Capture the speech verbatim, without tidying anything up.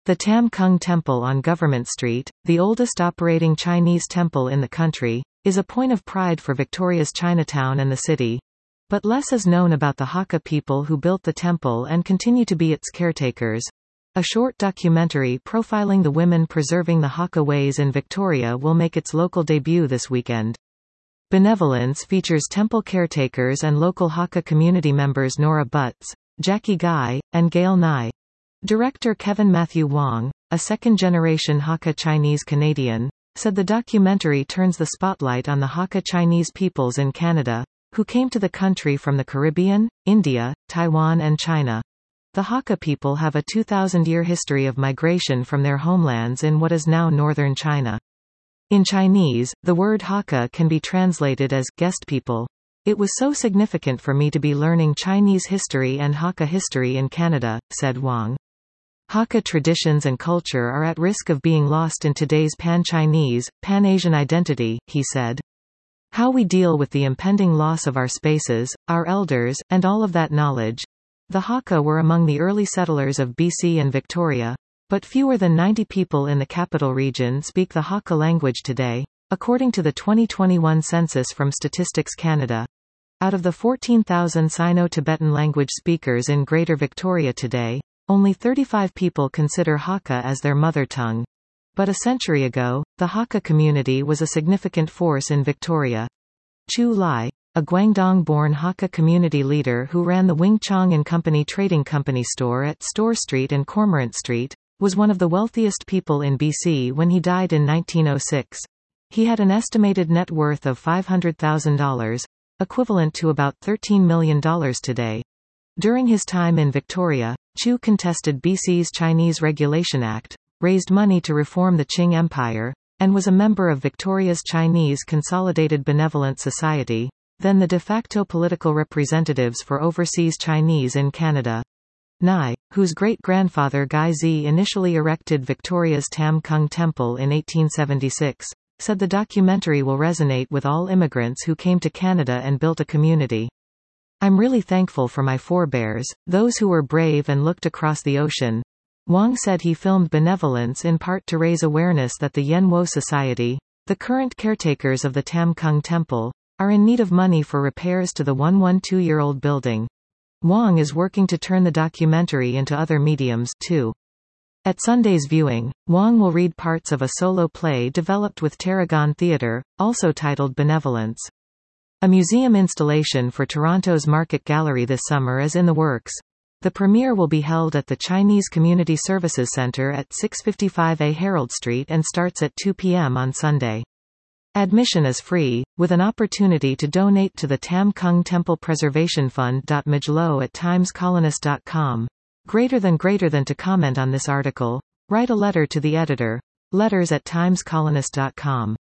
The Tam Kung Temple on Government Street, the oldest operating Chinese temple in the country, is a point of pride for Victoria's Chinatown and the city. But less is known about the Hakka people who built the temple and continue to be its caretakers. A short documentary profiling the women preserving the Hakka ways in Victoria will make its local debut this weekend. Benevolence features temple caretakers and local Hakka community members Nora Butts, Jackie Guy, and Gail Nye. Director Kevin Matthew Wong, a second-generation Hakka Chinese Canadian, said the documentary turns the spotlight on the Hakka Chinese peoples in Canada, who came to the country from the Caribbean, India, Taiwan and China. The Hakka people have a two thousand year history of migration from their homelands in what is now northern China. In Chinese, the word Hakka can be translated as guest people. It was so significant for me to be learning Chinese history and Hakka history in Canada, said Wong. Hakka traditions and culture are at risk of being lost in today's pan-Chinese, pan-Asian identity, he said. How we deal with the impending loss of our spaces, our elders, and all of that knowledge. The Hakka were among the early settlers of B C and Victoria, but fewer than ninety people in the capital region speak the Hakka language today, according to the twenty twenty-one census from Statistics Canada. Out of the fourteen thousand Sino-Tibetan language speakers in Greater Victoria today, only thirty-five people consider Hakka as their mother tongue. But a century ago, the Hakka community was a significant force in Victoria. Chu Lai, a Guangdong-born Hakka community leader who ran the Wing Chong and Company Trading Company store at Store Street and Cormorant Street, was one of the wealthiest people in B C when he died in nineteen oh six. He had an estimated net worth of five hundred thousand dollars, equivalent to about thirteen million dollars today. During his time in Victoria, Chu contested B C's Chinese Regulation Act, raised money to reform the Qing Empire, and was a member of Victoria's Chinese Consolidated Benevolent Society, then the de facto political representatives for overseas Chinese in Canada. Nye, whose great-grandfather Gai Zi initially erected Victoria's Tam Kung Temple in eighteen seventy-six, said the documentary will resonate with all immigrants who came to Canada and built a community. I'm really thankful for my forebears, those who were brave and looked across the ocean. Wong said he filmed Benevolence in part to raise awareness that the Yen Wo Society, the current caretakers of the Tam Kung Temple, are in need of money for repairs to the one hundred twelve year old building. Wong is working to turn the documentary into other mediums, too. At Sunday's viewing, Wong will read parts of a solo play developed with Tarragon Theatre, also titled Benevolence. A museum installation for Toronto's Market Gallery this summer is in the works. The premiere will be held at the Chinese Community Services Centre at six fifty-five A Herald Street and starts at two p m on Sunday. Admission is free, with an opportunity to donate to the Tam Kung Temple Preservation Fund. Mijlo at times colonist dot com. Greater than greater than to comment on this article, write a letter to the editor. Letters at times colonist dot com.